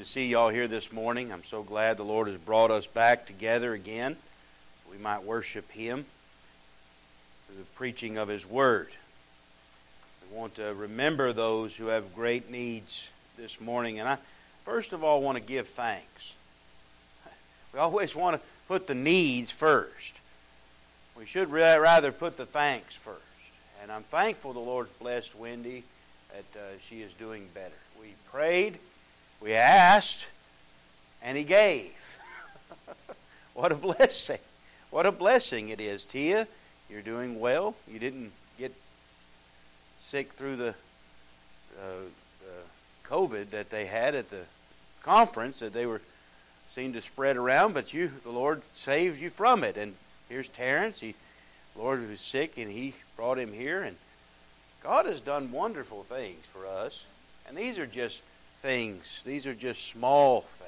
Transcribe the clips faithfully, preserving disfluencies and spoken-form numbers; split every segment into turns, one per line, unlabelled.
to see y'all here this morning. I'm so glad the Lord has brought us back together again. We might worship Him through the preaching of His Word. We want to remember those who have great needs this morning. And I, first of all, want to give thanks. We always want to put the needs first. We should rather put the thanks first. And I'm thankful the Lord's blessed Wendy that uh, she is doing better. We prayed, we asked, and He gave. What a blessing. What a blessing it is. Tia, you're doing well. You didn't get sick through the, uh, the COVID that they had at the conference that they were seemed to spread around, but you, the Lord saved you from it. And here's Terrence. He, the Lord was sick, and He brought him here. And God has done wonderful things for us. And these are just things. These are just small things.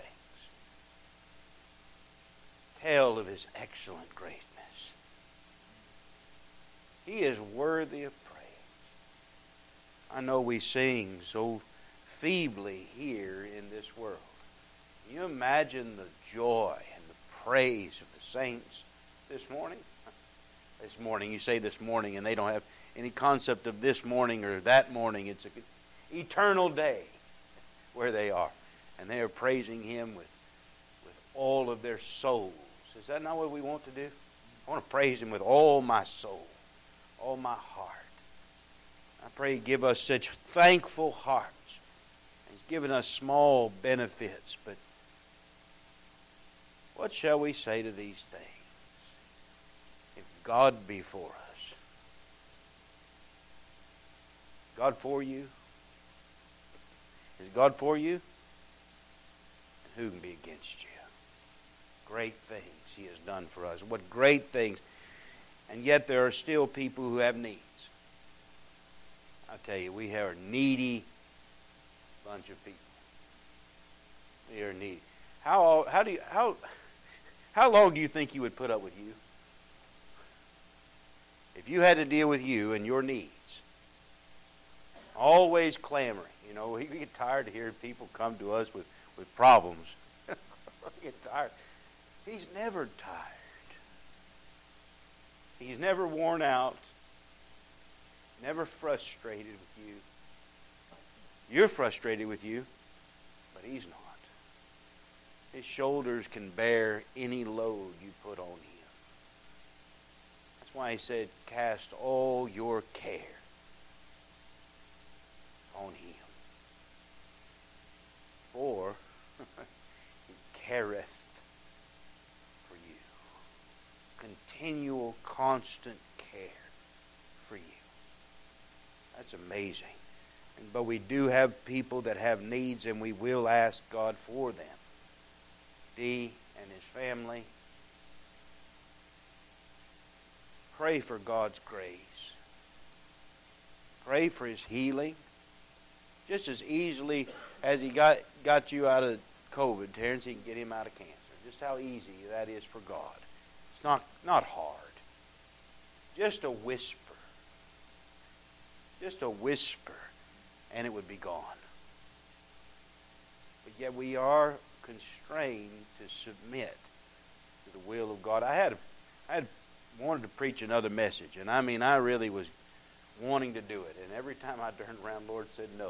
Tell of His excellent greatness. He is worthy of praise. I know we sing so feebly here in this world. Can you imagine the joy and the praise of the saints this morning? This morning, you say this morning, and they don't have any concept of this morning or that morning. It's an eternal day where they are. And they are praising Him with, with all of their souls. Is that not what we want to do? I want to praise Him with all my soul, all my heart. I pray He give us such thankful hearts. He's given us small benefits, but what shall we say to these things? If God be for us, God for you? Is God for you? And who can be against you? Great things He has done for us. What great things. And yet there are still people who have needs. I tell you, we have a needy bunch of people. We are needy. How how do you how how long do you think you would put up with you? If you had to deal with you and your needs, always clamoring. You know, we get tired of hearing people come to us with, with problems. We get tired. He's never tired. He's never worn out. Never frustrated with you. You're frustrated with you, but He's not. His shoulders can bear any load you put on Him. That's why He said, cast all your care on Him. For He careth for you. Continual, constant care for you. That's amazing. But we do have people that have needs, and we will ask God for them. Dee and his family. Pray for God's grace. Pray for His healing. Just as easily as He got, got you out of COVID, Terrence, He can get him out of cancer. Just how easy that is for God. It's not, not hard. Just a whisper. Just a whisper, and it would be gone. But yet we are constrained to submit to the will of God. I had, I had wanted to preach another message, and I mean, I really was wanting to do it. And every time I turned around, the Lord said no.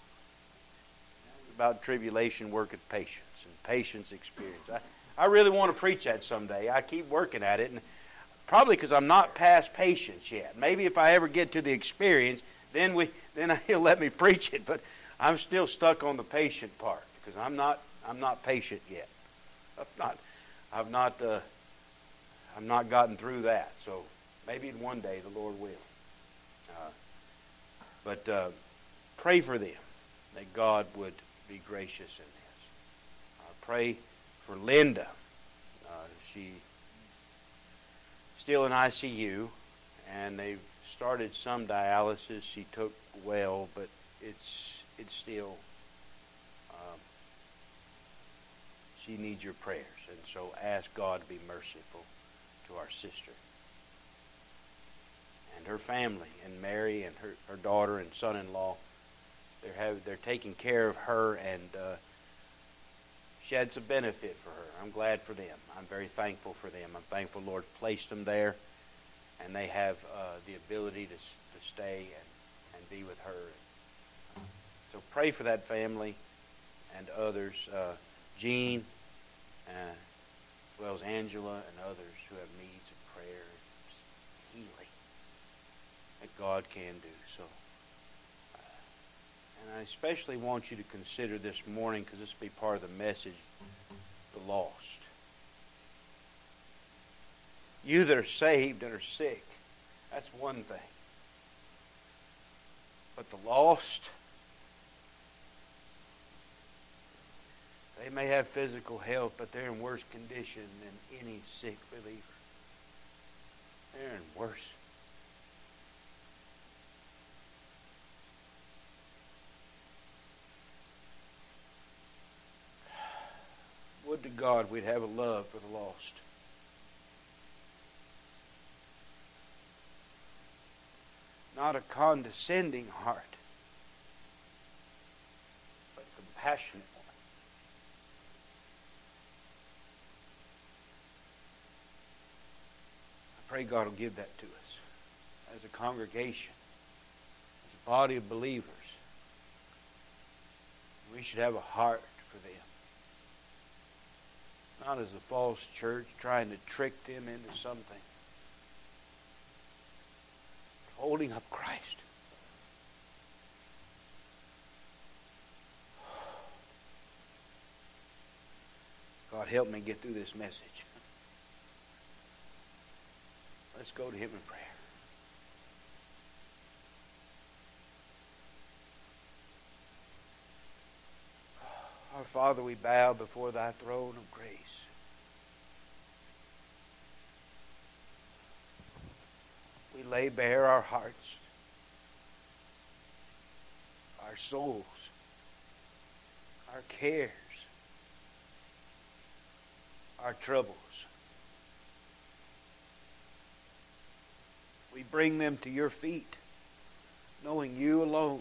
About tribulation worketh patience, and patience experience. I, I really want to preach that someday. I keep working at it, and probably because I'm not past patience yet. Maybe if I ever get to the experience, then we then He'll let me preach it. But I'm still stuck on the patient part because I'm not I'm not patient yet. I've not I've not uh, I've not gotten through that. So maybe one day the Lord will. Uh, but uh, pray for them that God would be gracious in this. Uh, pray for Linda. Uh, she still in I C U, and they've started some dialysis. She took well, but it's it's still um, she needs your prayers, and so ask God to be merciful to our sister and her family, and Mary and her, her daughter and son-in-law. They're have they're taking care of her, and uh, she had some benefit for her. I'm glad for them. I'm very thankful for them. I'm thankful the Lord placed them there, and they have uh, the ability to to stay and, and be with her. So pray for that family and others. Uh, Jean, uh, as well as Angela and others who have needs of prayer and healing that God can do. So, uh, and I especially want you to consider this morning, because this will be part of the message, the lost. You that are saved and are sick, that's one thing. But the lost, they may have physical health, but they're in worse condition than any sick believer. They're in worse. Would to God we'd have a love for the lost. Not a condescending heart, but a compassionate one. I pray God will give that to us as a congregation, as a body of believers. We should have a heart for them. Not as a false church trying to trick them into something. Holding up Christ. God, help me get through this message. Let's go to Him in prayer. Our Father, we bow before Thy throne of grace. We lay bare our hearts, our souls, our cares, our troubles. We bring them to Your feet, knowing You alone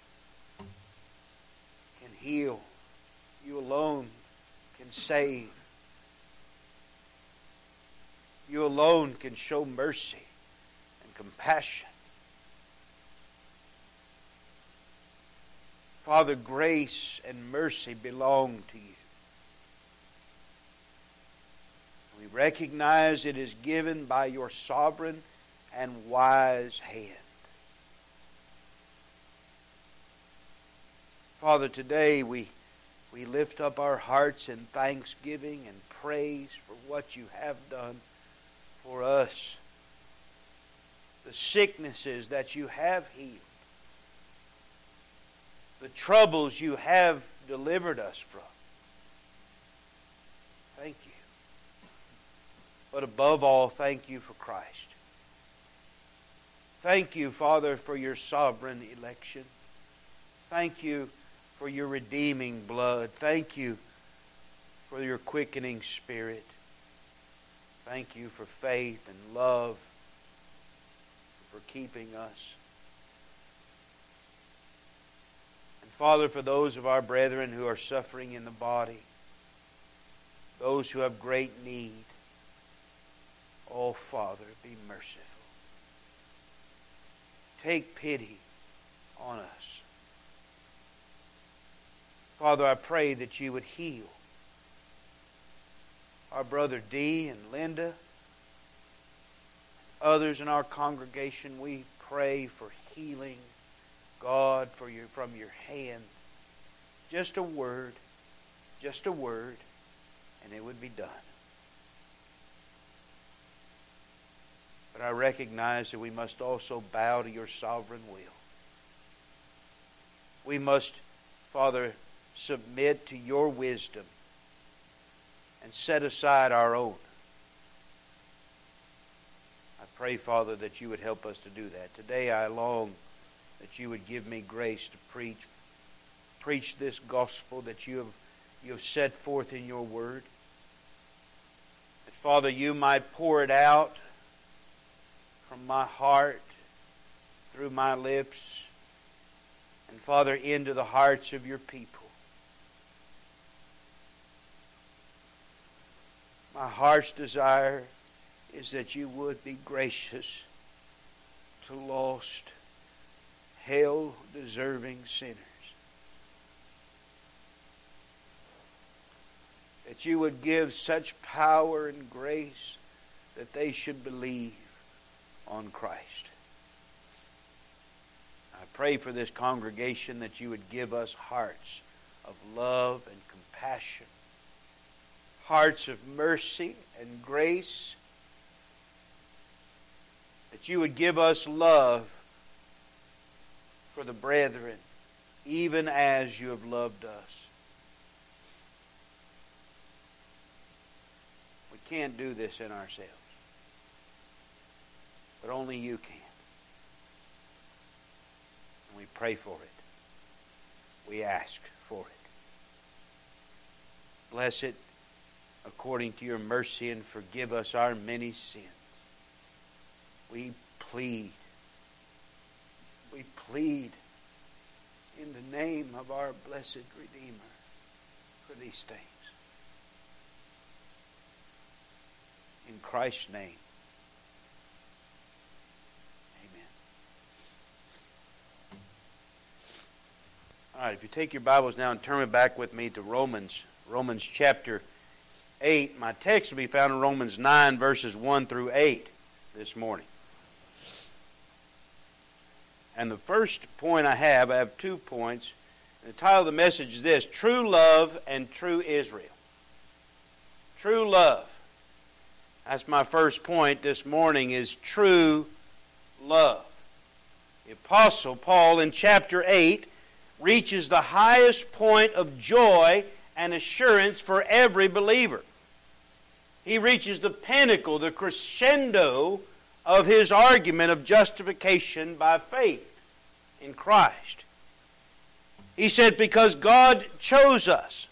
can heal. You alone can save. You alone can show mercy and compassion. Father, grace and mercy belong to You. We recognize it is given by Your sovereign and wise hand. Father, today we, we lift up our hearts in thanksgiving and praise for what You have done for us. The sicknesses that You have healed. The troubles You have delivered us from. Thank You. But above all, thank You for Christ. Thank You, Father, for Your sovereign election. Thank You for Your redeeming blood. Thank You for Your quickening Spirit. Thank You for faith and love, for keeping us. And Father, for those of our brethren who are suffering in the body, those who have great need, oh, Father, be merciful. Take pity on us. Father, I pray that You would heal our brother Dee and Linda, others in our congregation. We pray for healing, God, for your, from Your hand. Just a word, just a word, and it would be done. But I recognize that we must also bow to Your sovereign will. We must, Father, submit to Your wisdom and set aside our own. I pray, Father, that You would help us to do that. Today I long that You would give me grace to preach, preach this gospel that You have, you have set forth in Your word. That, Father, You might pour it out from my heart, through my lips, and Father, into the hearts of Your people. My heart's desire is that you would be gracious to lost, hell-deserving sinners. That you would give such power and grace that they should believe on Christ. I pray for this congregation that you would give us hearts of love and compassion, hearts of mercy and grace, that you would give us love for the brethren, even as you have loved us. We can't do this in ourselves, but only you can. And we pray for it. We ask for it. Bless it according to your mercy and forgive us our many sins. We plead, we plead in the name of our blessed Redeemer for these things. In Christ's name, amen. All right, if you take your Bibles now and turn it back with me to Romans, Romans chapter eight. My text will be found in Romans nine, verses one through eight this morning. And the first point I have, I have two points. The title of the message is this: True Love and True Israel. True love. That's my first point this morning, is true love. The Apostle Paul in chapter eight reaches the highest point of joy and assurance for every believer. He reaches the pinnacle, the crescendo of his argument of justification by faith in Christ. He said, because God chose us.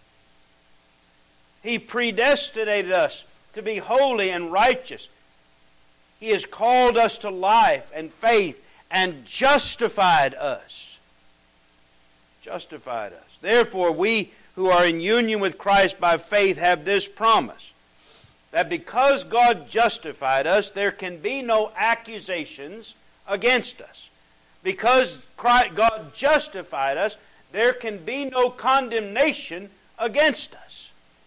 He predestinated us to be holy and righteous. He has called us to life and faith and justified us. Justified us. Therefore, we who are in union with Christ by faith have this promise, that because God justified us, there can be no accusations against us. Because Christ, God justified us, there can be no condemnation against us.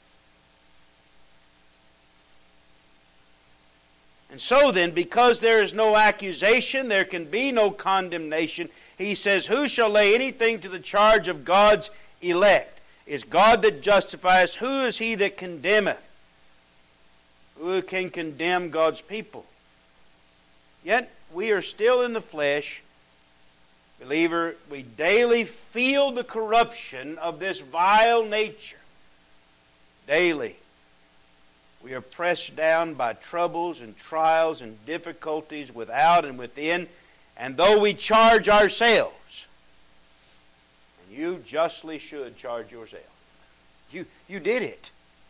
And so then, because there is no accusation, there can be no condemnation. He says, who shall lay anything to the charge of God's elect? Is God that justifies? Who is he that condemneth? Who can condemn God's people? Yet we are still in the flesh. Believer, we daily feel the corruption of this vile nature. Daily. We are pressed down by troubles and trials and difficulties without and within. And though we charge ourselves, and you justly should charge yourself, you, you did it.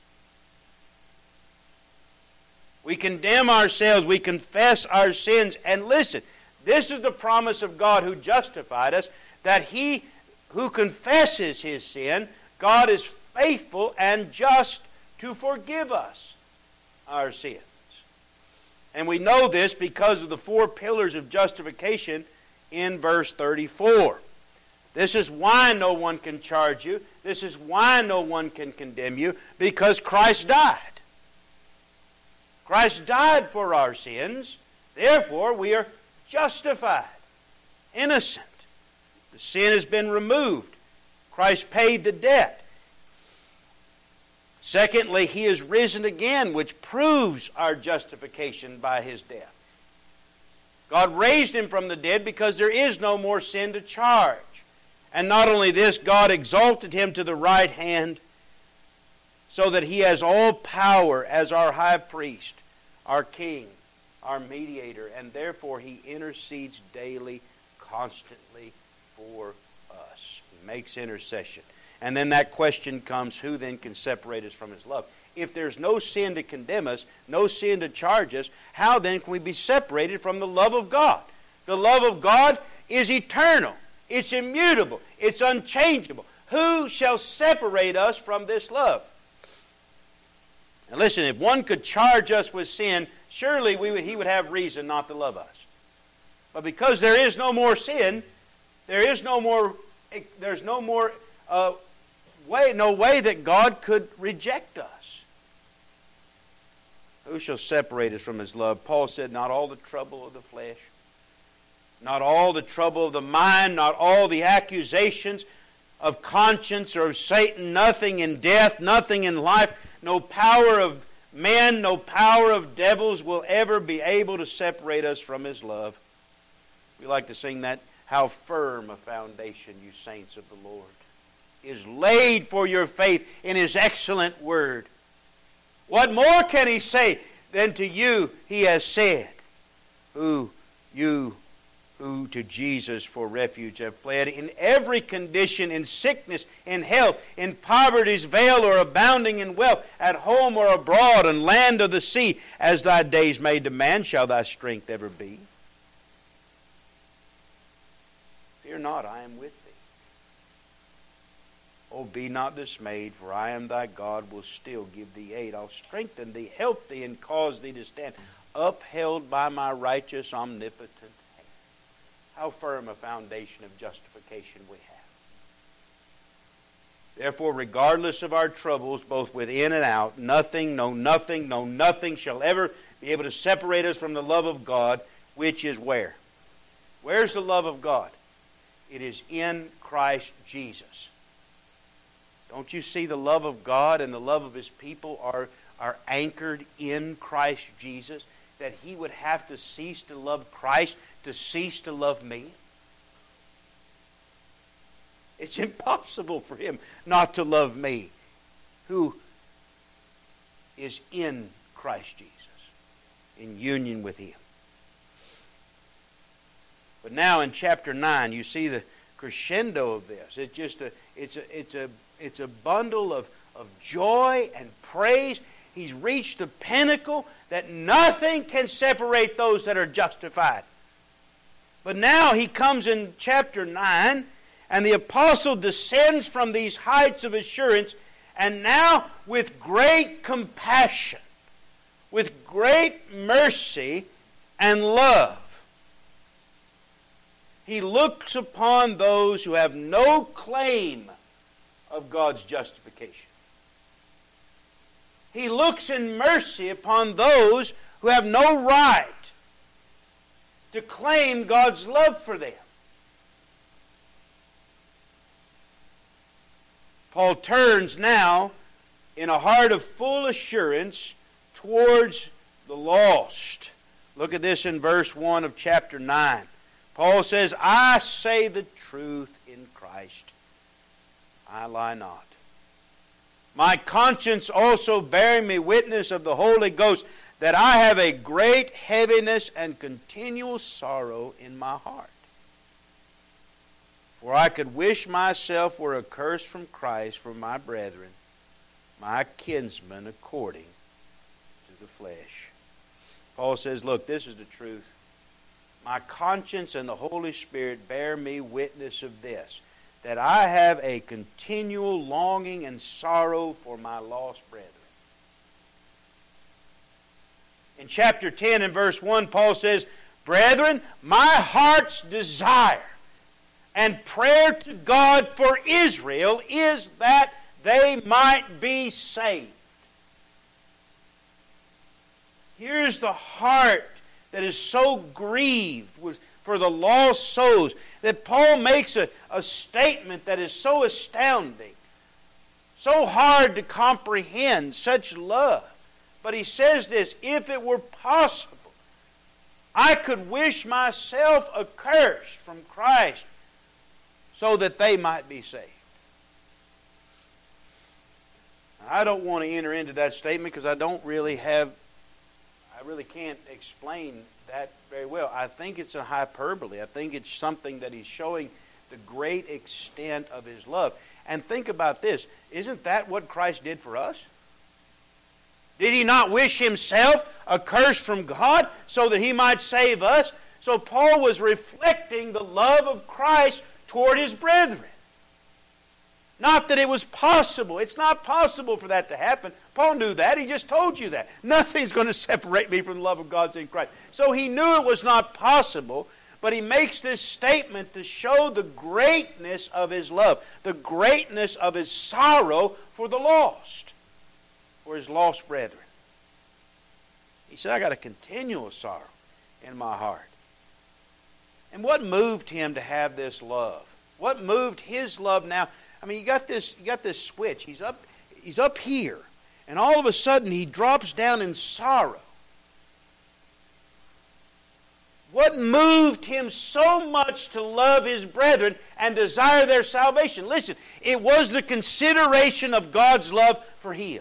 We condemn ourselves, we confess our sins, and listen, this is the promise of God who justified us, that he who confesses his sin, God is faithful and just to forgive us our sins. And we know this because of the four pillars of justification in verse thirty-four. This is why no one can charge you. This is why no one can condemn you, because Christ died. Christ died for our sins. Therefore, we are justified, innocent. The sin has been removed. Christ paid the debt. Secondly, he is risen again, which proves our justification by his death. God raised him from the dead because there is no more sin to charge. And not only this, God exalted him to the right hand so that he has all power as our high priest, our king, our mediator, and therefore he intercedes daily, constantly for us. He makes intercession. And then that question comes, who then can separate us from his love? If there's no sin to condemn us, no sin to charge us, how then can we be separated from the love of God? The love of God is eternal. It's immutable. It's unchangeable. Who shall separate us from this love? And listen, if one could charge us with sin, surely we would, he would have reason not to love us. But because there is no more sin, there is no more, there's no more uh, way, no way that God could reject us. Who shall separate us from His love? Paul said, not all the trouble of the flesh, not all the trouble of the mind, not all the accusations of conscience or of Satan, nothing in death, nothing in life, no power of men, no power of devils will ever be able to separate us from His love. We like to sing that, how firm a foundation, you saints of the Lord, is laid for your faith in His excellent word. What more can He say than to you He has said, who you who to Jesus for refuge have fled, in every condition, in sickness, in health, in poverty's veil or abounding in wealth, at home or abroad, and land or the sea, as thy days may demand, shall thy strength ever be. Fear not, I am with thee. Oh, be not dismayed, for I am thy God, will still give thee aid. I'll strengthen thee, help thee, and cause thee to stand, upheld by my righteous, omnipotent hand. How firm a foundation of justification we have. Therefore, regardless of our troubles, both within and out, nothing, no nothing, no nothing shall ever be able to separate us from the love of God, which is where? Where's the love of God? It is in Christ Jesus. Don't you see the love of God and the love of His people are, are anchored in Christ Jesus? That He would have to cease to love Christ to cease to love me? It's impossible for Him not to love me, who is in Christ Jesus, in union with Him. But now in chapter nine, you see the crescendo of this. It's just a, it's a, it's a, it's a bundle of, of joy and praise. He's reached the pinnacle that nothing can separate those that are justified. But now he comes in chapter nine, and the apostle descends from these heights of assurance, and now with great compassion, with great mercy and love, he looks upon those who have no claim of God's justification. He looks in mercy upon those who have no right to claim God's love for them. Paul turns now in a heart of full assurance towards the lost. Look at this in verse one of chapter nine. Paul says, I say the truth in Christ. I lie not. My conscience also bearing me witness of the Holy Ghost, that I have a great heaviness and continual sorrow in my heart. For I could wish myself were accursed from Christ for my brethren, my kinsmen according to the flesh. Paul says, look, this is the truth. My conscience and the Holy Spirit bear me witness of this, that I have a continual longing and sorrow for my lost brethren. In chapter ten and verse one, Paul says, brethren, my heart's desire and prayer to God for Israel is that they might be saved. Here's the heart that is so grieved for the lost souls that Paul makes a, a statement that is so astounding, so hard to comprehend, such love. But he says this, if it were possible, I could wish myself accursed from Christ so that they might be saved. I don't want to enter into that statement because I don't really have, I really can't explain that very well. I think it's a hyperbole. I think it's something that he's showing the great extent of his love. And think about this. Isn't that what Christ did for us? Did he not wish himself accursed from God so that he might save us? So Paul was reflecting the love of Christ toward his brethren. Not that it was possible. It's not possible for that to happen. Paul knew that. He just told you that. Nothing's going to separate me from the love of God in Christ. So he knew it was not possible, but he makes this statement to show the greatness of his love, the greatness of his sorrow for the lost, for his lost brethren. He said, I got a continual sorrow in my heart. And what moved him to have this love? What moved his love now? I mean, you got this, you got this switch. He's up, he's up here, and all of a sudden he drops down in sorrow. What moved him so much to love his brethren and desire their salvation? Listen, it was the consideration of God's love for him.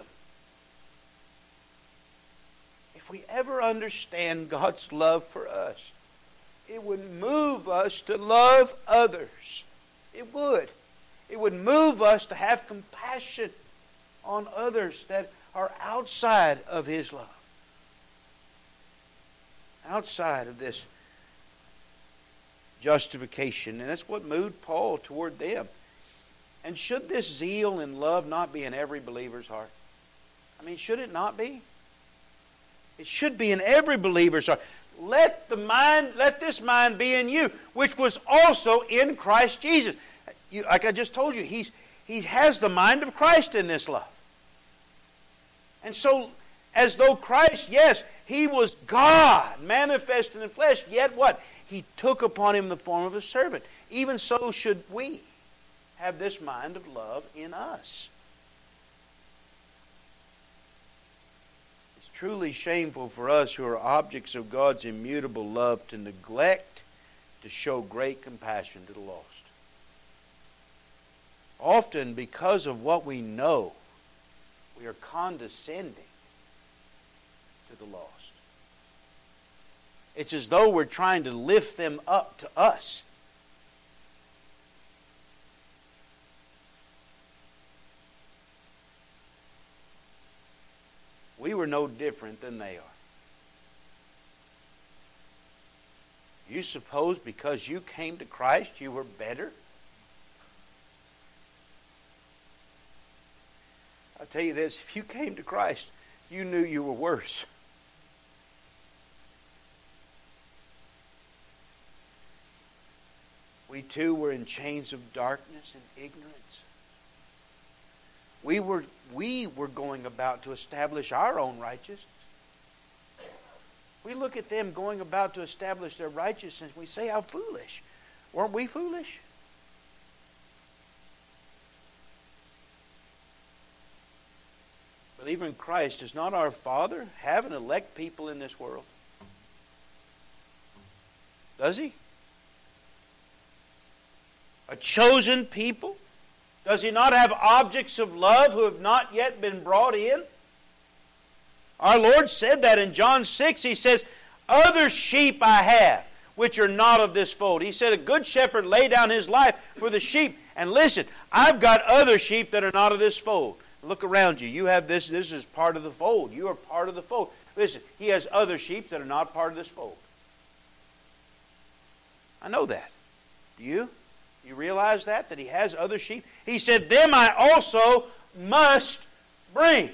If we ever understand God's love for us, it would move us to love others. It would. It would move us to have compassion on others that are outside of his love. Outside of this justification. And that's what moved Paul toward them. And should this zeal and love not be in every believer's heart? I mean, should it not be? It should be in every believer's heart. Let the mind, let this mind be in you, which was also in Christ Jesus. You, like I just told you, he's, he has the mind of Christ in this love. And so, as though Christ, yes, he was God, manifested in flesh, yet what? He took upon him the form of a servant. Even so should we have this mind of love in us. It's truly shameful for us who are objects of God's immutable love to neglect to show great compassion to the lost. Often, because of what we know, we are condescending to the lost. It's as though we're trying to lift them up to us. We were no different than they are. You suppose because you came to Christ you were better? I'll tell you this, if you came to Christ, you knew you were worse. We too were in chains of darkness and ignorance. We were, we were going about to establish our own righteousness. We look at them going about to establish their righteousness. We say, how foolish. Weren't we foolish? Believer in Christ, does not our Father have and elect people in this world? Does He? A chosen people? Does He not have objects of love who have not yet been brought in? Our Lord said that in John six. He says, other sheep I have, which are not of this fold. He said, a good shepherd lay down his life for the sheep. And listen, I've got other sheep that are not of this fold. Look around you. You have this. This is part of the fold. You are part of the fold. Listen, He has other sheep that are not part of this fold. I know that. Do you? You realize that? That He has other sheep? He said, them I also must bring.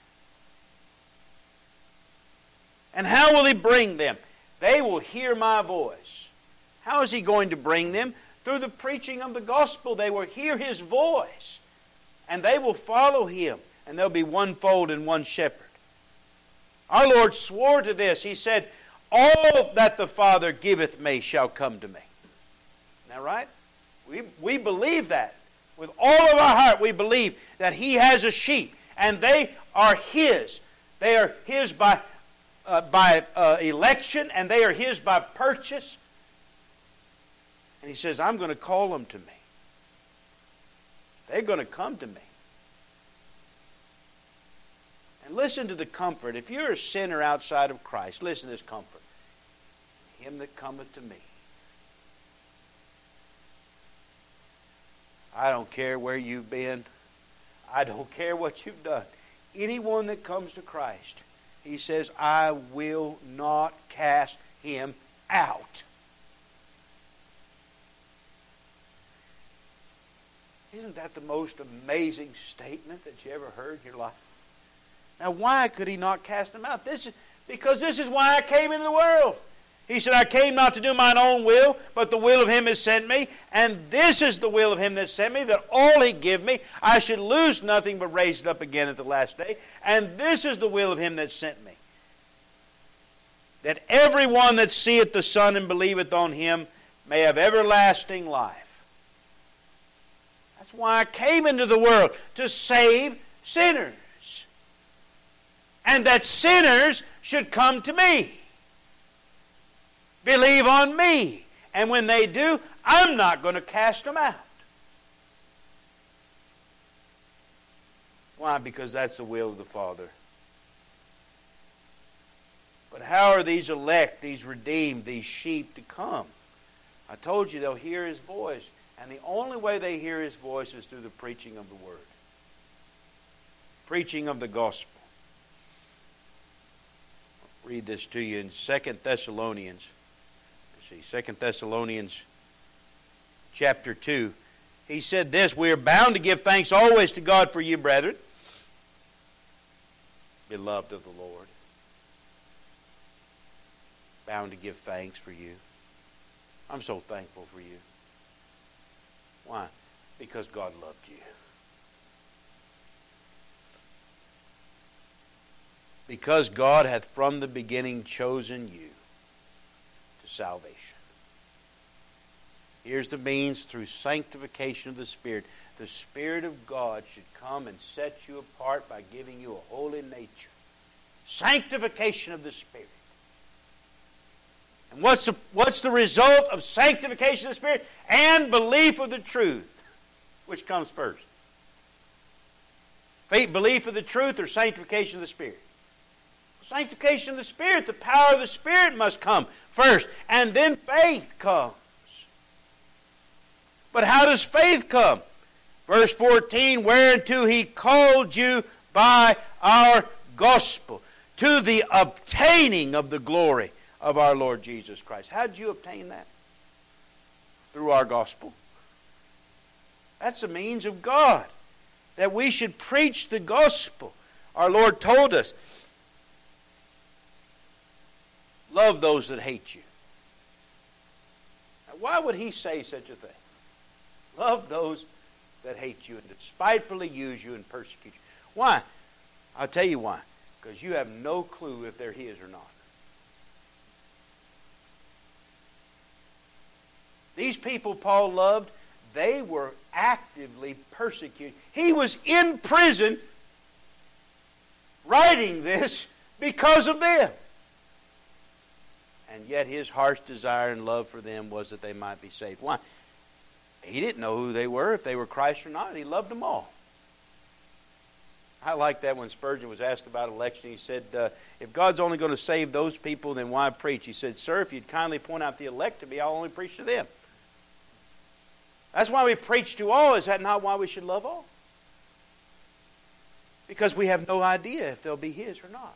And how will He bring them? They will hear my voice. How is He going to bring them? Through the preaching of the gospel. They will hear His voice. And they will follow Him. And there'll be one fold and one shepherd. Our Lord swore to this. He said, all that the Father giveth me shall come to me. Isn't that right? We, we believe that. With all of our heart we believe that He has a sheep. And they are His. They are His by, uh, by uh, election. And they are His by purchase. And He says, I'm going to call them to me. They're going to come to me. And listen to the comfort. If you're a sinner outside of Christ, listen to this comfort. Him that cometh to me. I don't care where you've been. I don't care what you've done. Anyone that comes to Christ, He says, I will not cast him out. Isn't that the most amazing statement that you ever heard in your life? Now, why could he not cast them out? This is because this is why I came into the world. He said, I came not to do mine own will, but the will of him that sent me. And this is the will of him that sent me, that all he give me, I should lose nothing but raise it up again at the last day. And this is the will of him that sent me, that everyone that seeth the Son and believeth on him may have everlasting life. That's why I came into the world, to save sinners. And that sinners should come to me. Believe on me. And when they do, I'm not going to cast them out. Why? Because that's the will of the Father. But how are these elect, these redeemed, these sheep to come? I told you they'll hear His voice. And the only way they hear His voice is through the preaching of the Word. Preaching of the gospel. I'll read this to you in Second Thessalonians. Let's see, Second Thessalonians chapter two. He said this, we are bound to give thanks always to God for you, brethren, beloved of the Lord. Bound to give thanks for you. I'm so thankful for you. Why? Because God loved you. Because God hath from the beginning chosen you to salvation. Here's the means through sanctification of the Spirit. The Spirit of God should come and set you apart by giving you a holy nature. Sanctification of the Spirit. And what's the, what's the result of sanctification of the Spirit? And belief of the truth. Which comes first? Faith, belief of the truth, or sanctification of the Spirit? Sanctification of the Spirit, the power of the Spirit must come first. And then faith comes. But how does faith come? Verse fourteen, whereunto He called you by our gospel, to the obtaining of the glory of our Lord Jesus Christ. How did you obtain that? Through our gospel. That's the means of God, that we should preach the gospel. Our Lord told us, love those that hate you. Now, why would He say such a thing? Love those that hate you and despitefully use you and persecute you. Why? I'll tell you why. Because you have no clue if they're His or not. These people Paul loved, they were actively persecuted. He was in prison writing this because of them. And yet his heart's desire and love for them was that they might be saved. Why? He didn't know who they were, if they were Christ or not. He loved them all. I like that when Spurgeon was asked about election. He said, uh, if God's only going to save those people, then why preach? He said, sir, if you'd kindly point out the elect to me, I'll only preach to them. That's why we preach to all. Is that not why we should love all? Because we have no idea if they'll be His or not.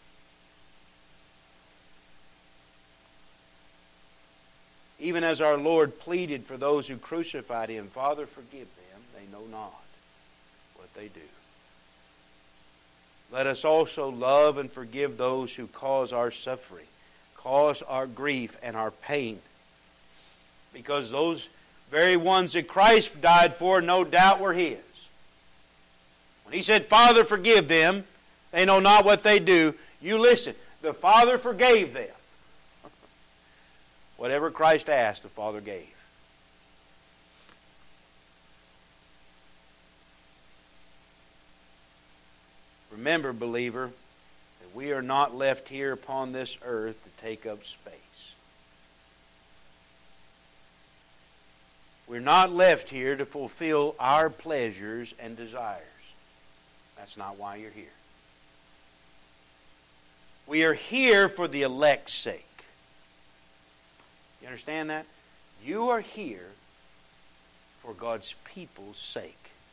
Even as our Lord pleaded for those who crucified Him, Father, forgive them, they know not what they do. Let us also love and forgive those who cause our suffering, cause our grief and our pain. Because those very ones that Christ died for, no doubt were His. When He said, Father, forgive them, they know not what they do, you listen, the Father forgave them. Whatever Christ asked, the Father gave. Remember, believer, that we are not left here upon this earth to take up space. We're not left here to fulfill our pleasures and desires. That's not why you're here. We are here for the elect's sake. You understand that? You are here for God's people's sake.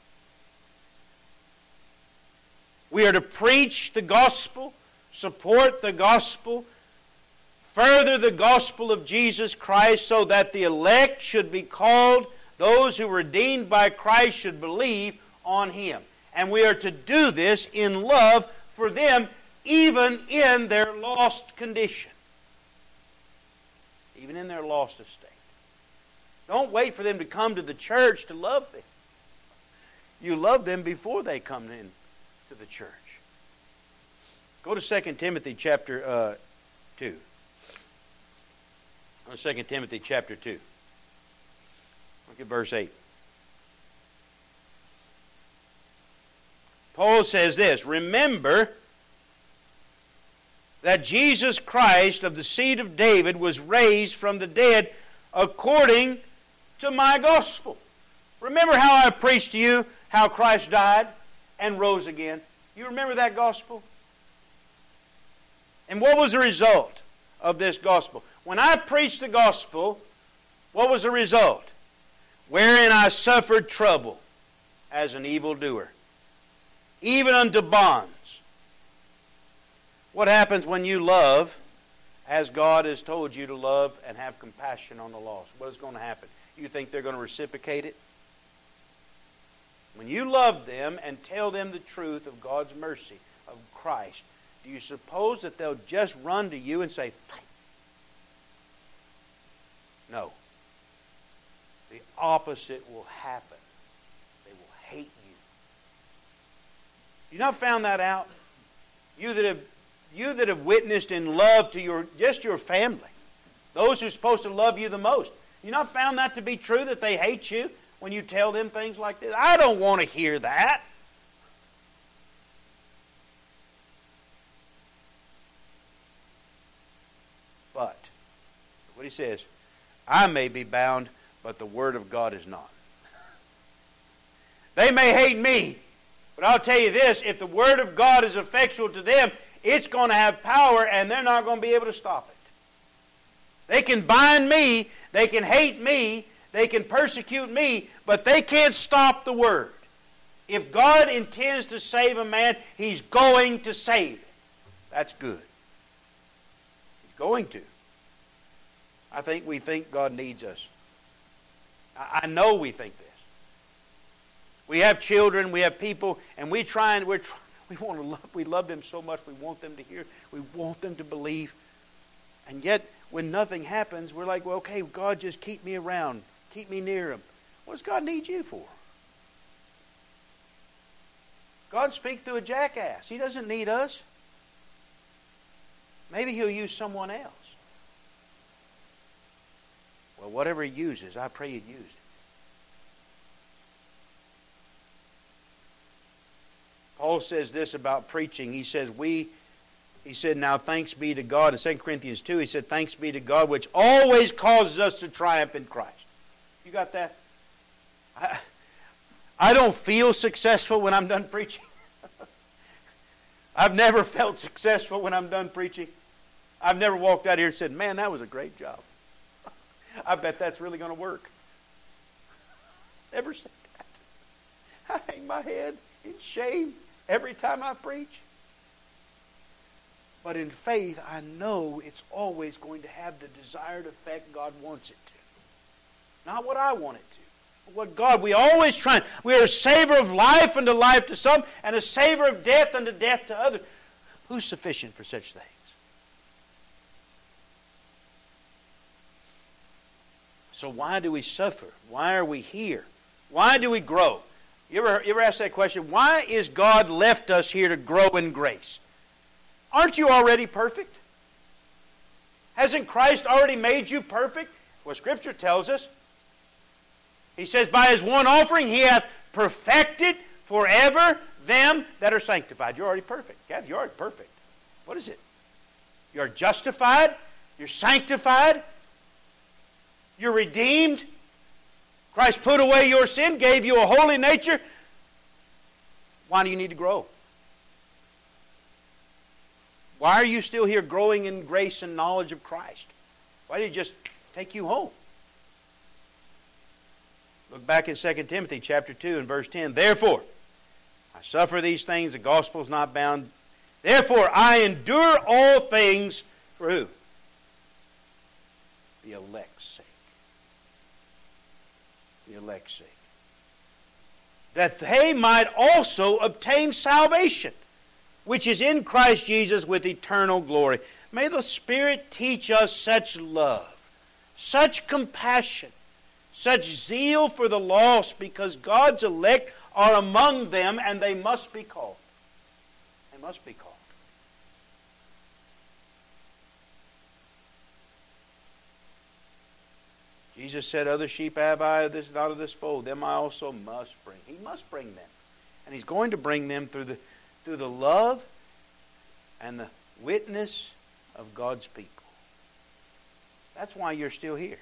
We are to preach the gospel, support the gospel, further the gospel of Jesus Christ so that the elect should be called Those who were redeemed by Christ should believe on Him. And we are to do this in love for them, even in their lost condition. Even in their lost estate. Don't wait for them to come to the church to love them. You love them before they come in to the church. Go to Second Timothy chapter uh, two. Go to Second Timothy chapter two. Look at verse eight. Paul says this, remember that Jesus Christ of the seed of David was raised from the dead according to my gospel. Remember how I preached to you how Christ died and rose again? You remember that gospel? And what was the result of this gospel? When I preached the gospel, what was the result? Wherein I suffered trouble as an evildoer, even unto bonds. What happens when you love as God has told you to love and have compassion on the lost? What is going to happen? You think they're going to reciprocate it? When you love them and tell them the truth of God's mercy, of Christ, do you suppose that they'll just run to you and say, thank you? No. The opposite will happen. They will hate you. You not found that out? You that have you that have witnessed in love to your just your family, those who are supposed to love you the most. You not found that to be true, that they hate you when you tell them things like this? I don't want to hear that. But, what he says, I may be bound, but the Word of God is not. They may hate me, but I'll tell you this, if the Word of God is effectual to them, it's going to have power and they're not going to be able to stop it. They can bind me, they can hate me, they can persecute me, but they can't stop the Word. If God intends to save a man, He's going to save it. That's good. He's going to. I think we think God needs us. I know we think this. We have children, we have people, and we try and we're try, we want to love. We love them so much. We want them to hear. We want them to believe. And yet, when nothing happens, we're like, well, okay, God, just keep me around, keep me near Him. What does God need you for? God speaks through a jackass. He doesn't need us. Maybe He'll use someone else. Well, whatever He uses, I pray He'd use it. Paul says this about preaching. He says, we, he said, now thanks be to God. In Second Corinthians two, he said, thanks be to God, which always causes us to triumph in Christ. You got that? I, I don't feel successful when I'm done preaching. I've never felt successful when I'm done preaching. I've never walked out here and said, man, that was a great job. I bet that's really going to work. Never said that. I hang my head in shame every time I preach. But in faith, I know it's always going to have the desired effect God wants it to. Not what I want it to. But what God, we always try. We are a savor of life unto life to some, and a savor of death unto death to others. Who's sufficient for such things? So why do we suffer? Why are we here? Why do we grow? You ever, you ever ask that question? Why is God left us here to grow in grace? Aren't you already perfect? Hasn't Christ already made you perfect? Well, Scripture tells us. He says, by His one offering He hath perfected forever them that are sanctified. You're already perfect. Kathy, you're already perfect. What is it? You're justified. You're sanctified. You're redeemed. Christ put away your sin, gave you a holy nature. Why do you need to grow? Why are you still here growing in grace and knowledge of Christ? Why did He just take you home? Look back in Second Timothy chapter two and verse ten. Therefore, I suffer these things, the gospel is not bound. Therefore, I endure all things for who? The elect's sake. The the elect's sake. That they might also obtain salvation, which is in Christ Jesus with eternal glory. May the Spirit teach us such love, such compassion, such zeal for the lost, because God's elect are among them and they must be called. They must be called. Jesus said, other sheep have I this, not of this fold. Them I also must bring. He must bring them. And He's going to bring them through the, through the love and the witness of God's people. That's why you're still here.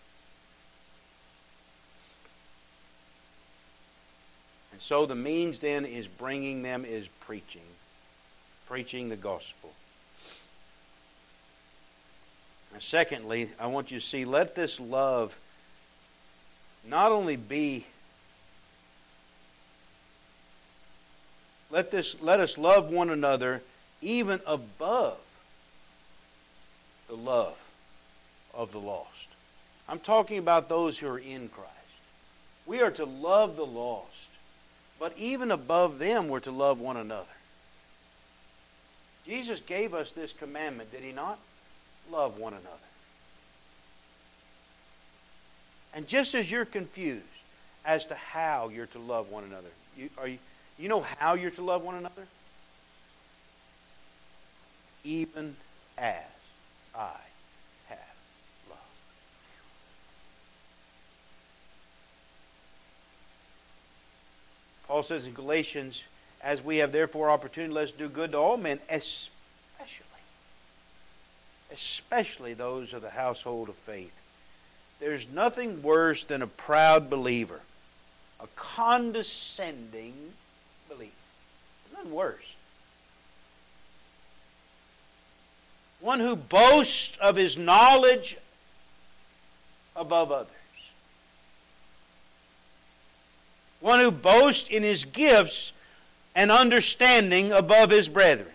And so the means then is bringing them is preaching. Preaching the gospel. And secondly, I want you to see, let this love not only be, let this let us love one another even above the love of the lost. I'm talking about those who are in Christ. We are to love the lost, but even above them we're to love one another. Jesus gave us this commandment, did He not? Love one another. And just as you're confused as to how you're to love one another, you, are you, you know how you're to love one another? Even as I have loved. Paul says in Galatians, as we have therefore opportunity, let us do good to all men, especially especially those of the household of faith. There's nothing worse than a proud believer, a condescending believer. Nothing worse. One who boasts of his knowledge above others. One who boasts in his gifts and understanding above his brethren.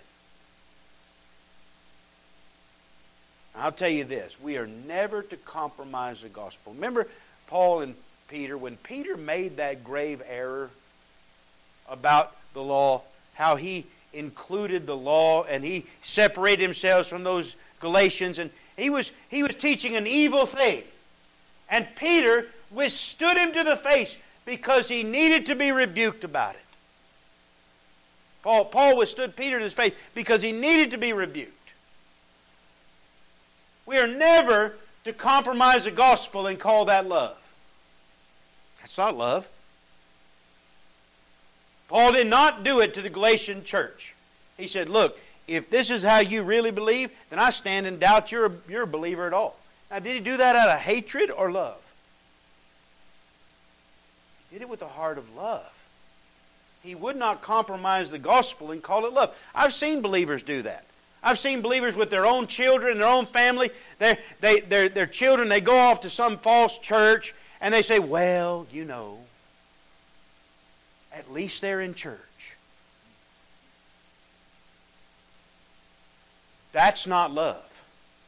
I'll tell you this, we are never to compromise the gospel. Remember Paul and Peter, when Peter made that grave error about the law, how he included the law and he separated himself from those Galatians, and he was, he was teaching an evil thing. And Peter withstood him to the face because he needed to be rebuked about it. Paul, Paul withstood Peter to his face because he needed to be rebuked. We are never to compromise the gospel and call that love. That's not love. Paul did not do it to the Galatian church. He said, look, if this is how you really believe, then I stand in doubt you're a, you're a believer at all. Now, did he do that out of hatred or love? He did it with a heart of love. He would not compromise the gospel and call it love. I've seen believers do that. I've seen believers with their own children, their own family, their, they, their, their children, they go off to some false church and they say, well, you know, at least they're in church. That's not love.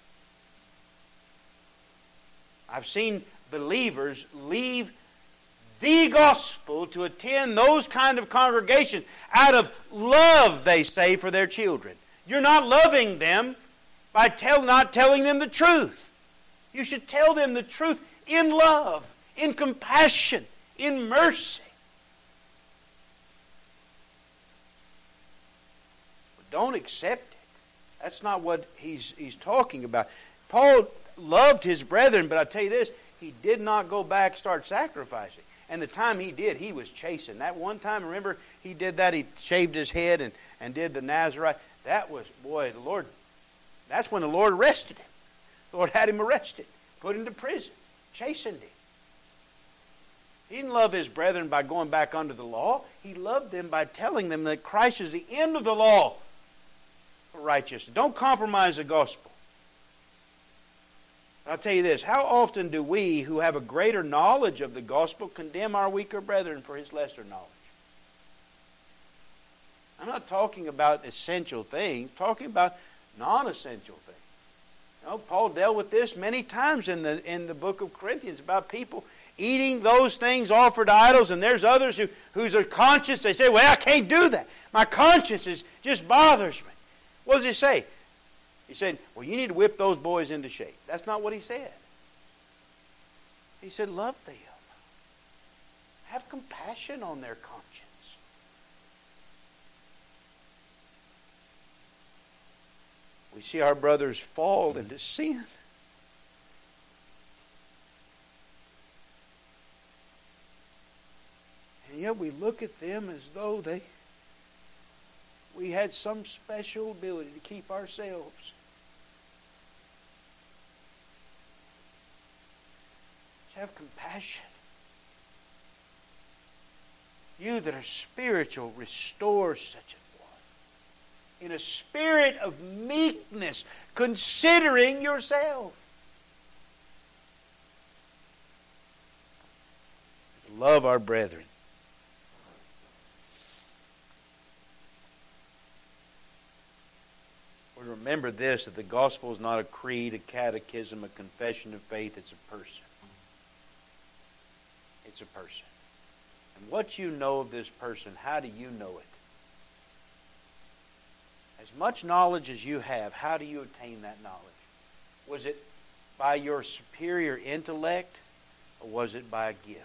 I've seen believers leave the gospel to attend those kind of congregations out of love, they say, for their children. You're not loving them by tell, not telling them the truth. You should tell them the truth in love, in compassion, in mercy. But don't accept it. That's not what he's, he's talking about. Paul loved his brethren, but I tell you this, he did not go back and start sacrificing. And the time he did, he was chasing. That one time, remember, he did that. He shaved his head and, and did the Nazarite. That was, boy, the Lord, that's when the Lord arrested him. The Lord had him arrested, put him to prison, chastened him. He didn't love his brethren by going back under the law. He loved them by telling them that Christ is the end of the law for righteousness. Don't compromise the gospel. I'll tell you this, how often do we, who have a greater knowledge of the gospel, condemn our weaker brethren for his lesser knowledge? I'm not talking about essential things, I'm talking about non-essential things. You know, Paul dealt with this many times in the in the book of Corinthians about people eating those things offered to idols, and there's others who, whose are conscience, they say, well, I can't do that. My conscience is, just bothers me. What does he say? He said, well, you need to whip those boys into shape. That's not what he said. He said, love them. Have compassion on their conscience. We see our brothers fall into sin. And yet we look at them as though they we had some special ability to keep ourselves. Have compassion. You that are spiritual, restore such a one. In a spirit of meekness, considering yourself. Love our brethren. Remember this, that the gospel is not a creed, a catechism, a confession of faith. It's a person. It's a person. And what you know of this person, how do you know it? As much knowledge as you have, how do you attain that knowledge? Was it by your superior intellect, or was it by a gift?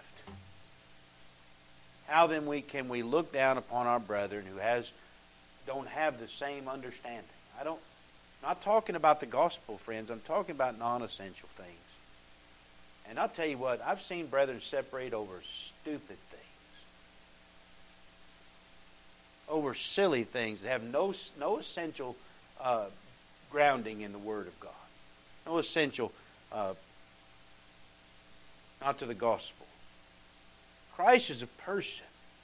How then we can we look down upon our brethren who has don't have the same understanding? I don't, I'm not talking about the gospel, friends. I'm talking about non-essential things. And I'll tell you what, I've seen brethren separate over stupid things. Over silly things that have no, no essential uh, grounding in the Word of God. No essential, uh, not to the gospel. Christ is a person.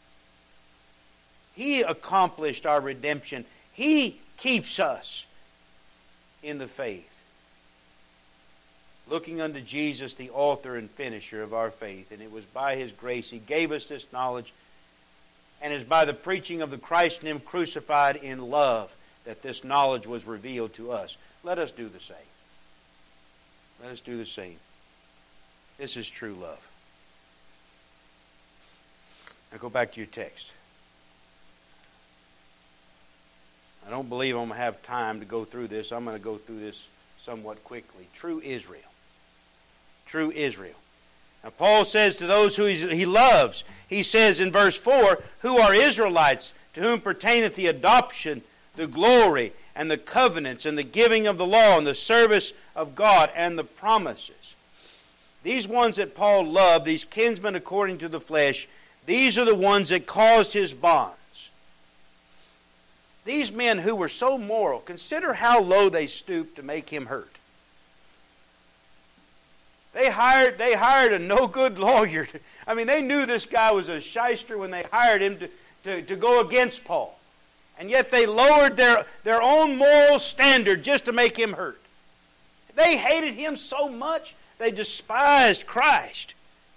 He accomplished our redemption. He keeps us in the faith. Looking unto Jesus, the author and finisher of our faith. And it was by His grace He gave us this knowledge. And it is by the preaching of the Christ in Him crucified in love that this knowledge was revealed to us. Let us do the same. Let us do the same. This is true love. Now go back to your text. I don't believe I'm going to have time to go through this. I'm going to go through this somewhat quickly. True Israel. True Israel. Now Paul says to those who he loves, he says in verse four, who are Israelites, to whom pertaineth the adoption, the glory, and the covenants, and the giving of the law, and the service of God, and the promises. These ones that Paul loved, these kinsmen according to the flesh, these are the ones that caused his bonds. These men who were so moral, consider how low they stooped to make him hurt. They hired, they hired a no-good lawyer. To, I mean, they knew this guy was a shyster when they hired him to, to, to go against Paul. And yet they lowered their, their own moral standard just to make him hurt. They hated him so much, they despised Christ.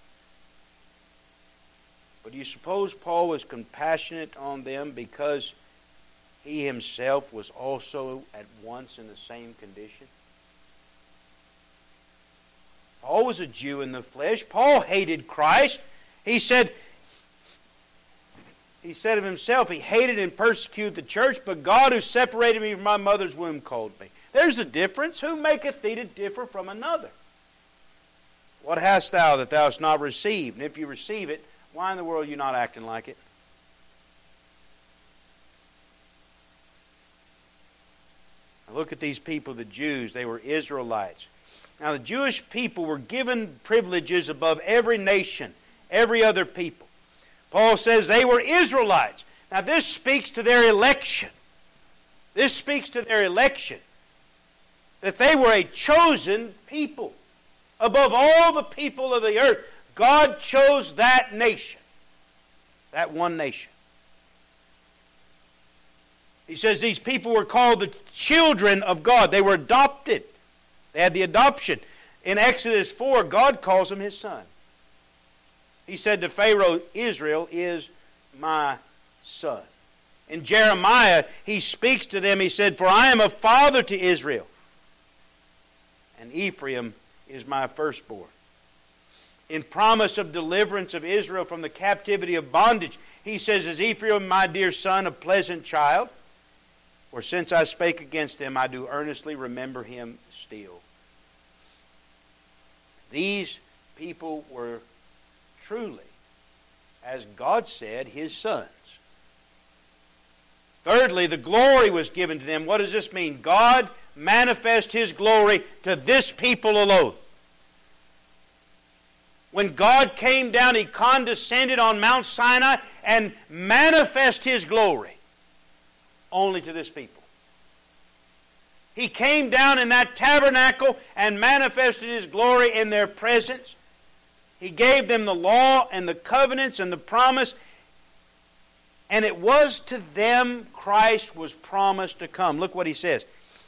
But do you suppose Paul was compassionate on them because he himself was also at once in the same condition? Paul was a Jew in the flesh. Paul hated Christ. He said, he said of himself, he hated and persecuted the church, but God who separated me from my mother's womb called me. There's a difference. Who maketh thee to differ from another? What hast thou that thou hast not received? And if you receive it, why in the world are you not acting like it? Now look at these people, the Jews. They were Israelites. Now the Jewish people were given privileges above every nation, every other people. Paul says they were Israelites. Now this speaks to their election. This speaks to their election. That they were a chosen people. Above all the people of the earth, God chose that nation. That one nation. He says these people were called the children of God. They were adopted. They had the adoption. In Exodus four, God calls them His son. He said to Pharaoh, Israel is my son. In Jeremiah, He speaks to them. He said, for I am a father to Israel, and Ephraim is my firstborn. in promise of deliverance of Israel from the captivity of bondage. He says, "Is Ephraim my dear son a pleasant child? For since I spake against him, I do earnestly remember him still." These people were truly, as God said, His sons. Thirdly, the glory was given to them. What does this mean? God manifest His glory to this people alone. When God came down, He condescended on Mount Sinai and manifest His glory only to this people. He came down in that tabernacle and manifested His glory in their presence. He gave them the law and the covenants and the promise. And it was to them Christ was promised to come. Look what He says.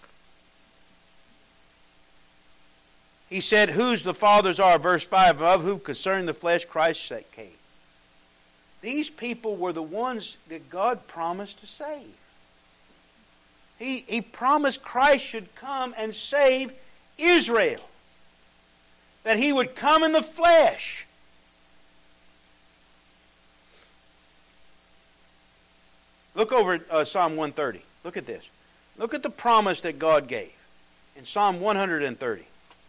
He said, "Whose the fathers are," verse five, "of whom concerning the flesh Christ came." These people were the ones that God promised to save. He, he promised Christ should come and save Israel. That He would come in the flesh. Look over at uh, Psalm one thirty. Look at this. Look at the promise that God gave in Psalm one thirty.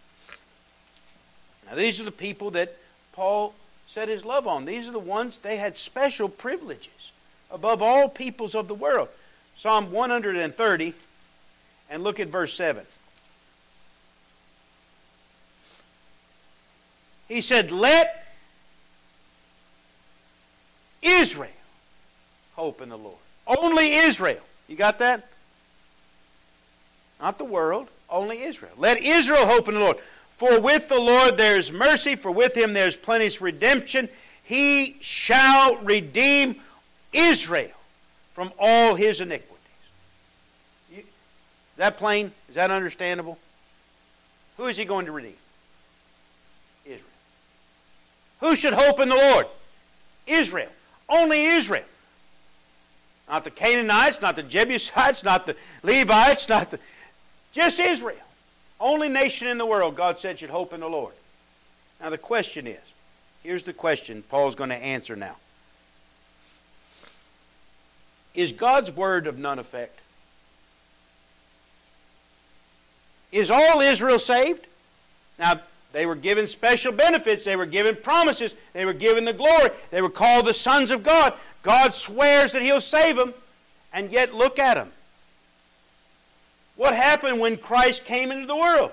Now these are the people that Paul set his love on. These are the ones, they had special privileges above all peoples of the world. Psalm one thirty, and look at verse seven. He said, "Let Israel hope in the Lord." Only Israel. You got that? Not the world, only Israel. Let Israel hope in the Lord. "For with the Lord there is mercy, for with Him there is plenteous redemption. He shall redeem Israel from all his iniquities." You, is that plain? Is that understandable? Who is He going to redeem? Israel. Who should hope in the Lord? Israel. Only Israel. Not the Canaanites, not the Jebusites, not the Levites, not the... Just Israel. Only nation in the world God said should hope in the Lord. Now the question is, here's the question Paul's going to answer now. Is God's word of none effect? Is all Israel saved? Now, they were given special benefits. They were given promises. They were given the glory. They were called the sons of God. God swears that He'll save them. And yet, look at them. What happened when Christ came into the world?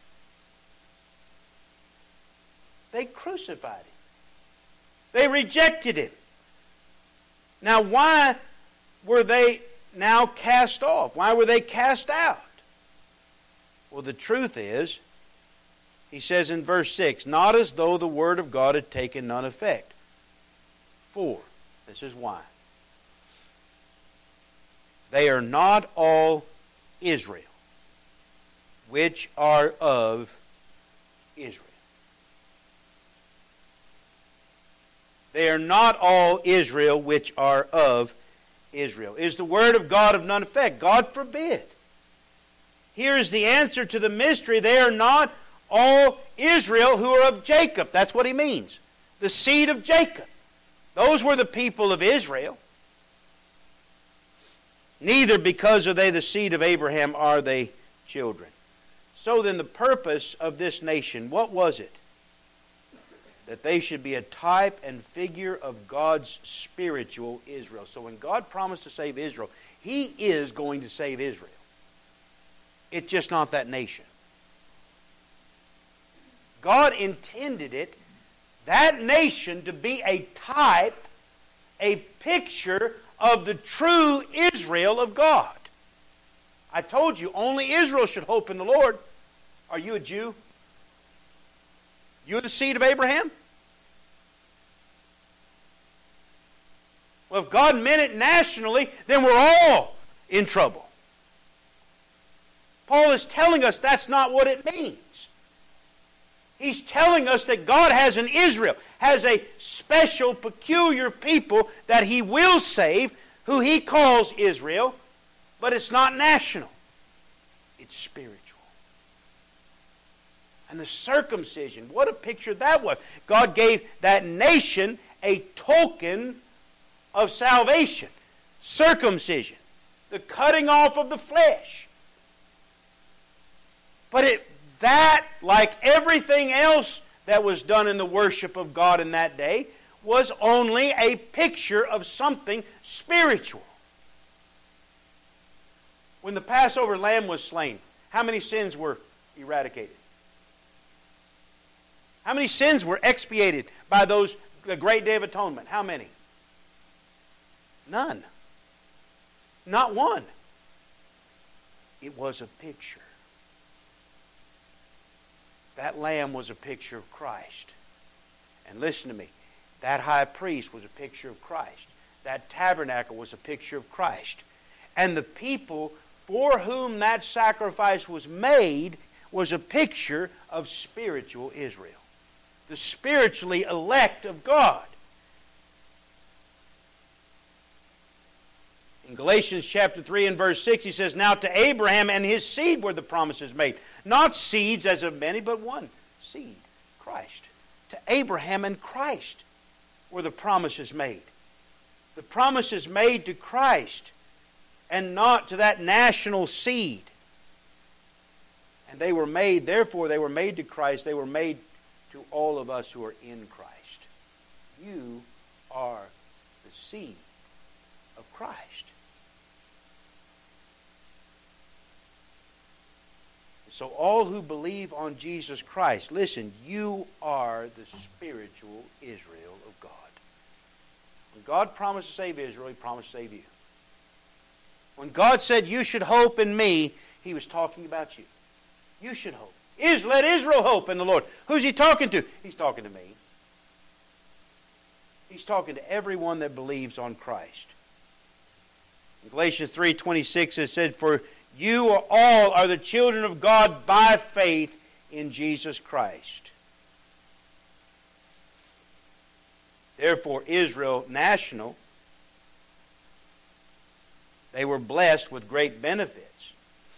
They crucified Him. They rejected Him. Now, why were they now cast off? Why were they cast out? Well, the truth is, he says in verse six, "Not as though the word of God had taken none effect." For, this is why. "They are not all Israel, which are of Israel." They are not all Israel which are of Israel. Is the word of God of none effect? God forbid. Here is the answer to the mystery. They are not all Israel who are of Jacob. That's what he means. The seed of Jacob. Those were the people of Israel. Neither because are they the seed of Abraham are they children. So then the purpose of this nation, what was it? That they should be a type and figure of God's spiritual Israel. So when God promised to save Israel, He is going to save Israel. It's just not that nation. God intended it, that nation, to be a type, a picture of the true Israel of God. I told you, only Israel should hope in the Lord. Are you a Jew? You're the seed of Abraham? Well, if God meant it nationally, then we're all in trouble. Paul is telling us that's not what it means. He's telling us that God has an Israel, has a special, peculiar people that He will save, who He calls Israel, but it's not national. It's spiritual. And the circumcision, what a picture that was. God gave that nation a token of salvation. Circumcision. The cutting off of the flesh. But it, that, like everything else that was done in the worship of God in that day, was only a picture of something spiritual. When the Passover lamb was slain, how many sins were eradicated? How many sins were expiated by those, the great Day of Atonement? How many? None. Not one. It was a picture. That lamb was a picture of Christ. And listen to me, that high priest was a picture of Christ. That tabernacle was a picture of Christ. And the people for whom that sacrifice was made was a picture of spiritual Israel. The spiritually elect of God. In Galatians chapter three and verse six, he says, "Now to Abraham and his seed were the promises made." Not seeds as of many, but one seed, Christ. To Abraham and Christ were the promises made. The promises made to Christ and not to that national seed. And they were made, therefore they were made to Christ. They were made to all of us who are in Christ. You are the seed of Christ. So all who believe on Jesus Christ, listen, you are the spiritual Israel of God. When God promised to save Israel, He promised to save you. When God said you should hope in me, He was talking about you. You should hope. Is let Israel hope in the Lord. Who's He talking to? He's talking to me. He's talking to everyone that believes on Christ. In Galatians three twenty-six it said, "For you all are the children of God by faith in Jesus Christ." Therefore, Israel, national, they were blessed with great benefits.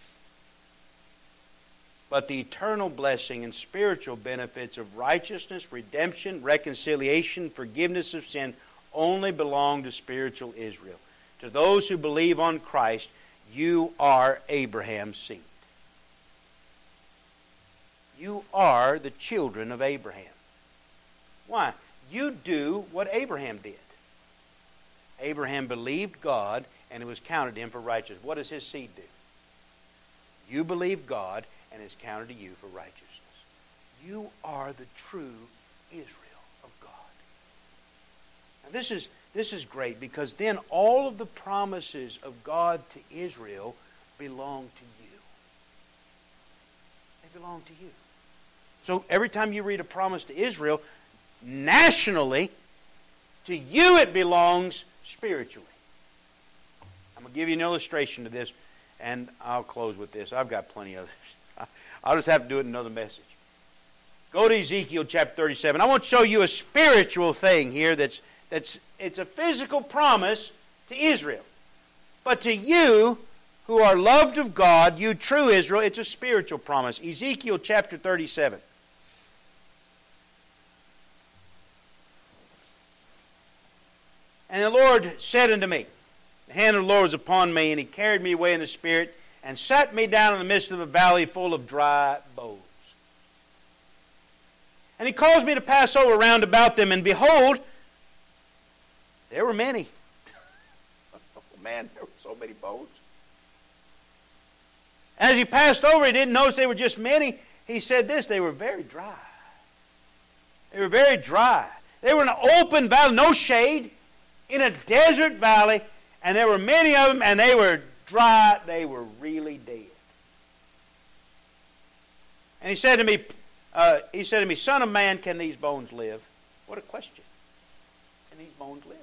But the eternal blessing and spiritual benefits of righteousness, redemption, reconciliation, forgiveness of sin only belong to spiritual Israel. To those who believe on Christ, you are Abraham's seed. You are the children of Abraham. Why? You do what Abraham did. Abraham believed God and it was counted to him for righteousness. What does his seed do? You believe God and it's counted to you for righteousness. You are the true Israel of God. Now this is This is great because then all of the promises of God to Israel belong to you. They belong to you. So every time you read a promise to Israel, nationally, to you it belongs spiritually. I'm going to give you an illustration of this, and I'll close with this. I've got plenty of this. I'll just have to do it in another message. Go to Ezekiel chapter thirty-seven. I want to show you a spiritual thing here that's That's, it's a physical promise to Israel. But to you who are loved of God, you true Israel, it's a spiritual promise. Ezekiel chapter thirty-seven. "And the Lord said unto me, the hand of the Lord was upon me, and He carried me away in the Spirit, and sat me down in the midst of a valley full of dry bones. And He caused me to pass over round about them, and behold, there were many." Oh man, there were so many bones. As He passed over, He didn't notice they were just many. He said this, they were very dry. They were very dry. They were in an open valley, no shade, in a desert valley, and there were many of them, and they were dry. They were really dead. And He said to me, uh, He said to me, "Son of man, can these bones live?" What a question. Can these bones live?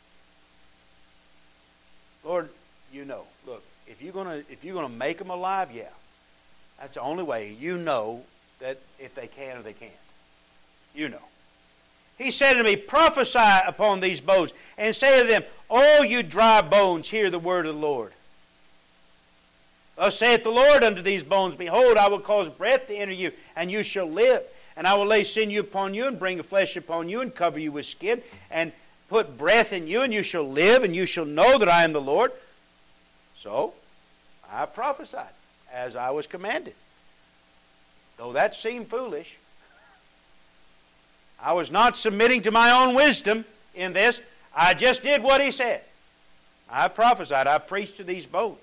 Lord, you know. Look, if you're gonna if you're gonna make them alive, yeah, that's the only way. You know that if they can or they can't. You know. He said to me, "Prophesy upon these bones, and say to them, O you dry bones, hear the word of the Lord. Thus saith the Lord unto these bones, Behold, I will cause breath to enter you, and you shall live. And I will lay sinew upon you, and bring flesh upon you, and cover you with skin, and put breath in you, and you shall live, and you shall know that I am the Lord. So I prophesied, as I was commanded. Though that seemed foolish, I was not submitting to my own wisdom in this. I just did what he said. I prophesied. I preached to these bones,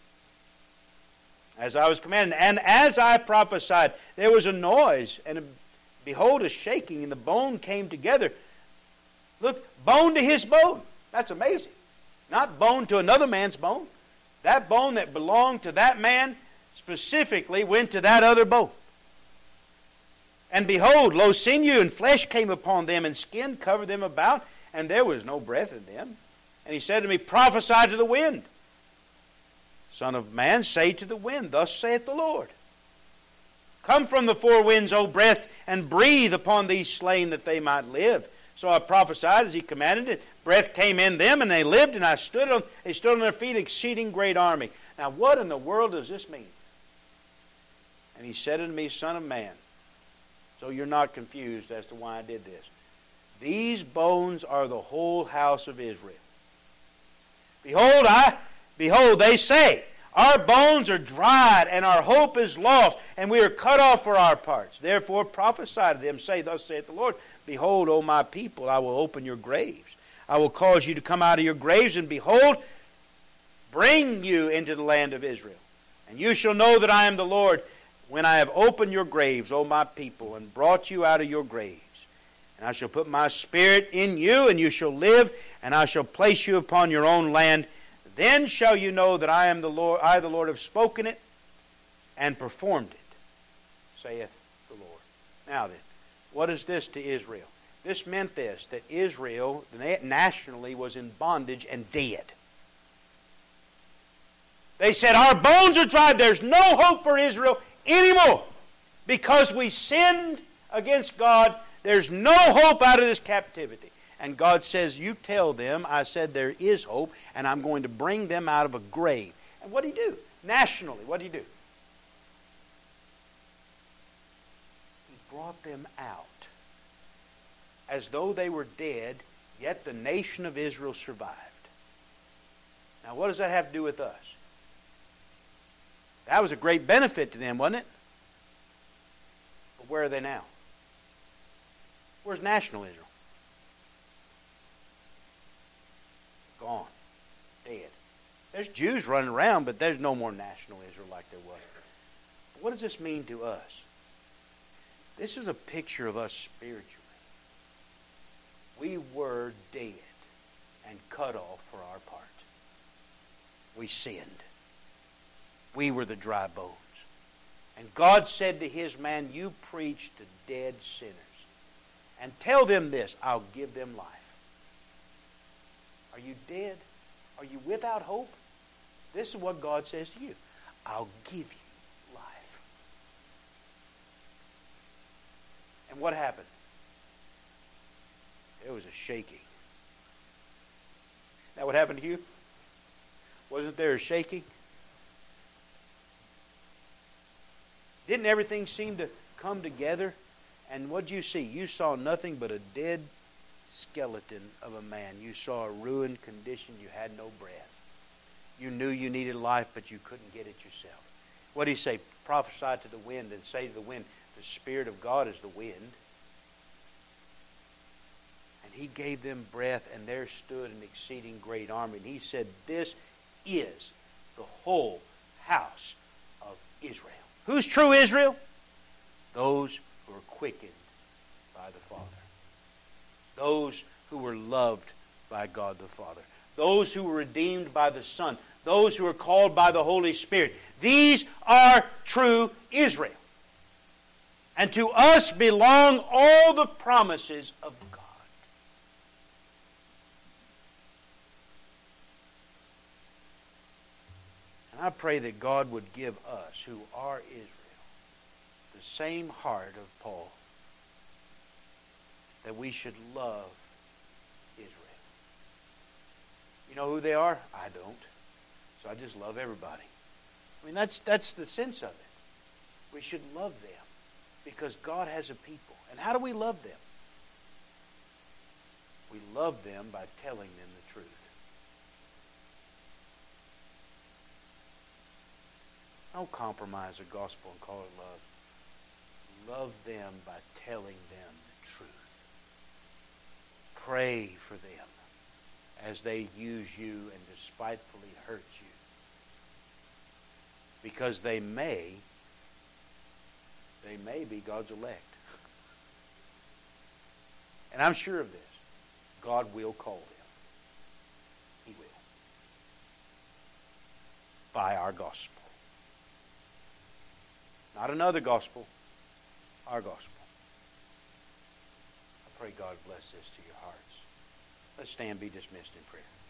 as I was commanded. And as I prophesied, there was a noise, and a, behold, a shaking, and the bone came together. Look, bone to his bone. That's amazing. Not bone to another man's bone. That bone that belonged to that man specifically went to that other bone. And behold, lo, sinew and flesh came upon them, and skin covered them about, and there was no breath in them. And he said to me, Prophesy to the wind. Son of man, say to the wind, Thus saith the Lord. Come from the four winds, O breath, and breathe upon these slain, that they might live. So I prophesied as he commanded it. Breath came in them, and they lived, and I stood on, they stood on their feet, exceeding great army. Now what in the world does this mean? And he said unto me, Son of man, so you're not confused as to why I did this. These bones are the whole house of Israel. Behold, I, behold, they say, Our bones are dried, and our hope is lost, and we are cut off for our parts. Therefore prophesy to them, say, Thus saith the Lord, Behold, O my people, I will open your graves. I will cause you to come out of your graves, and behold, bring you into the land of Israel. And you shall know that I am the Lord, when I have opened your graves, O my people, and brought you out of your graves. And I shall put my spirit in you, and you shall live, and I shall place you upon your own land. Then shall you know that I am the Lord, I the Lord have spoken it and performed it, saith the Lord. Now then, what is this to Israel? This meant this, that Israel nationally was in bondage and dead. They said, Our bones are dried. There's no hope for Israel anymore. Because we sinned against God, there's no hope out of this captivity. And God says, you tell them, I said there is hope, and I'm going to bring them out of a grave. And what did he do? Nationally, what did he do? He brought them out. As though they were dead, yet the nation of Israel survived. Now what does that have to do with us? That was a great benefit to them, wasn't it? But where are they now? Where's national Israel? Gone. Dead. There's Jews running around, but there's no more national Israel like there was. But what does this mean to us? This is a picture of us spiritually. We were dead and cut off for our part. We sinned. We were the dry bones. And God said to his man, you preach to dead sinners. And tell them this, I'll give them life. Are you dead? Are you without hope? This is what God says to you. I'll give you life. And what happened? There was a shaking. Now what happened to you? Wasn't there a shaking? Didn't everything seem to come together? And what did you see? You saw nothing but a dead skeleton of a man. You saw a ruined condition. You had no breath. You knew you needed life, but you couldn't get it yourself. What did he say? Prophesy to the wind and say to the wind, the Spirit of God is the wind. And he gave them breath, and there stood an exceeding great army. And he said, this is the whole house of Israel. Who's true Israel? Those who are quickened by the Father. Those who were loved by God the Father. Those who were redeemed by the Son. Those who are called by the Holy Spirit. These are true Israel. And to us belong all the promises of God. And I pray that God would give us, who are Israel, the same heart of Paul, that we should love Israel. You know who they are? I don't. So I just love everybody. I mean, that's, that's the sense of it. We should love them because God has a people. And how do we love them? We love them by telling them the truth. Don't compromise the gospel and call it love. Love them by telling them the truth. Pray for them as they use you and despitefully hurt you. Because they may, they may be God's elect. And I'm sure of this. God will call them. He will. By our gospel. Not another gospel. Our gospel. I pray God bless this to your hearts. Let's stand and be dismissed in prayer.